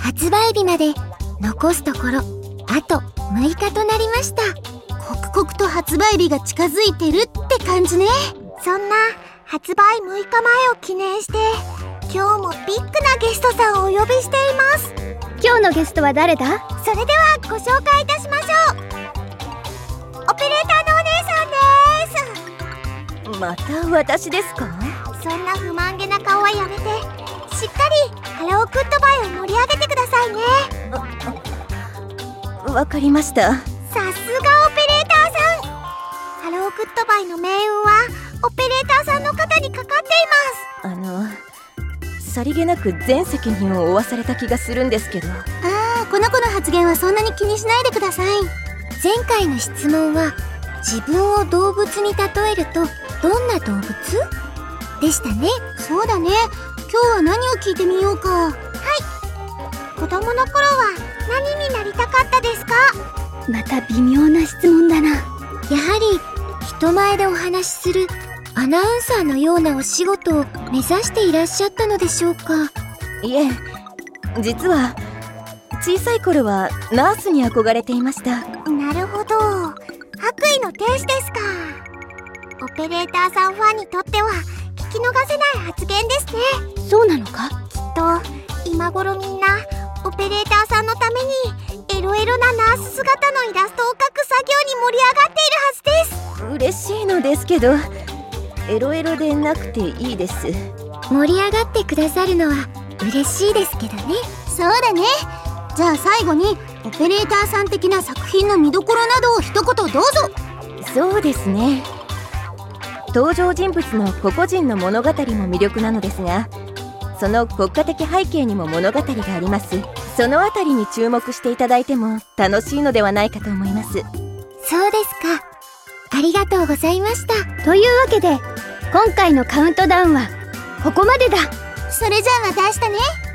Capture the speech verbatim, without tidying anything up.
発売日まで残すところあとむいかとなりました。 刻々と発売日が近づいてるって感じね。 そんな発売むいかまえを記念して今日もビッグなゲストさんをお呼びしています。 今日のゲストは誰だ？ それではご紹介いたしましょう。オペレーターのお姉さんです。 また私ですか？ そんな不満げな顔はやめて、しっかりハロークッドバイを盛り上げてくださいね。 わかりました。 さすがオペレーターさん。ハロークッドバイの命運はオペレーターさんの肩にかかっています。 あのさりげなく全責任を負わされた気がするんですけど。 ああ、この子の発言はそんなに気にしないでください。 前回の質問は自分を動物に例えるとどんな動物でしたね。 そうだね。今日は何を聞いてみようか。 はい。子供の頃は何になりたかったですか？ また微妙な質問だな。 やはり人前でお話しするアナウンサーのようなお仕事を目指していらっしゃったのでしょうか？ いえ、実は小さい頃はナースに憧れていました。 なるほど、白衣の天使ですか。オペレーターさんファンにとっては聞き逃せない発言ですね。 そうなのか？ きっと今頃みんなオペレーターさんのためにエロエロなナース姿のイラストを描く作業に盛り上がっているはずです。 嬉しいのですけど、エロエロでなくていいです。 盛り上がってくださるのは嬉しいですけどね。 そうだね。じゃあ最後にオペレーターさん的な作品の見どころなどを一言どうぞ。そうですね、登場人物の個々人の物語も魅力なのですが、その国家的背景にも物語があります。そのあたりに注目していただいても楽しいのではないかと思います。 そうですか。ありがとうございました。 というわけで今回のカウントダウンはここまでだ。 それじゃあまた明日ね。